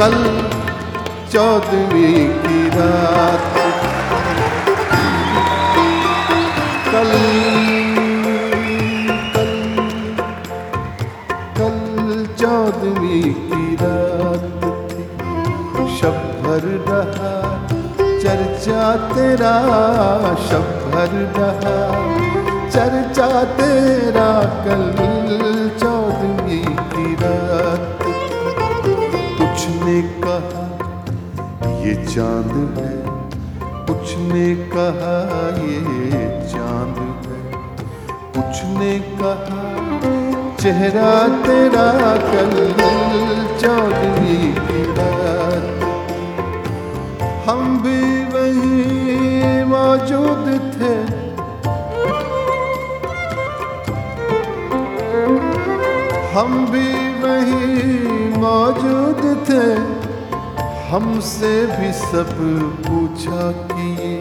कल 14वीं की रात, कल 14वीं की रात थी। शब भर रहा चर्चा तेरा, शब भर रहा चर्चा तेरा, कल 14वीं की रात। कुछ ने कहा ये चांद है, कुछ ने कहा ये चांद है, कुछ ने कहा चेहरा तेरा, कल 14वीं की रात। हम भी वहीं मौजूद थे, हम भी वहीं मौजूद थे, हमसे भी सब पूछा किए।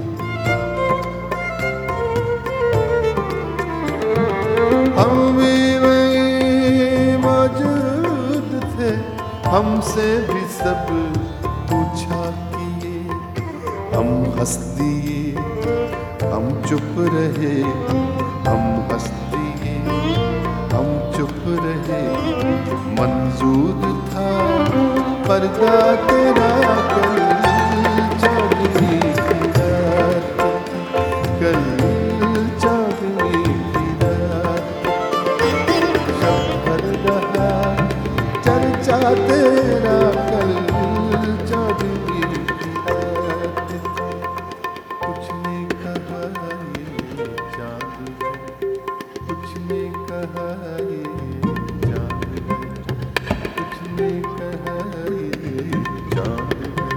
हम भी वहीं मौजूद थे, हमसे भी सब पूछा किए। हम हंस दिए, हम चुप रहे, हम हंस दिए, हम चुप रहे। मंजूर था पर्दा तेरा, कल 14वीं की रात, कल 14वीं की रात। शब भर रहा चर्चा तेरा, कल 14वीं की रात। कुछ ने कहा ये चांद है, कुछ ने कहा ये चांद है, कुछ ने कहा ये चांद है।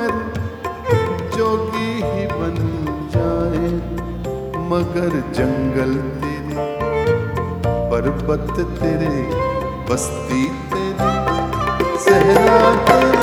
मगर जोगी ही बन जाए, मगर जंगल तेरे, पर्वत तेरे, बस्ती तेरी, सहरा तेरी।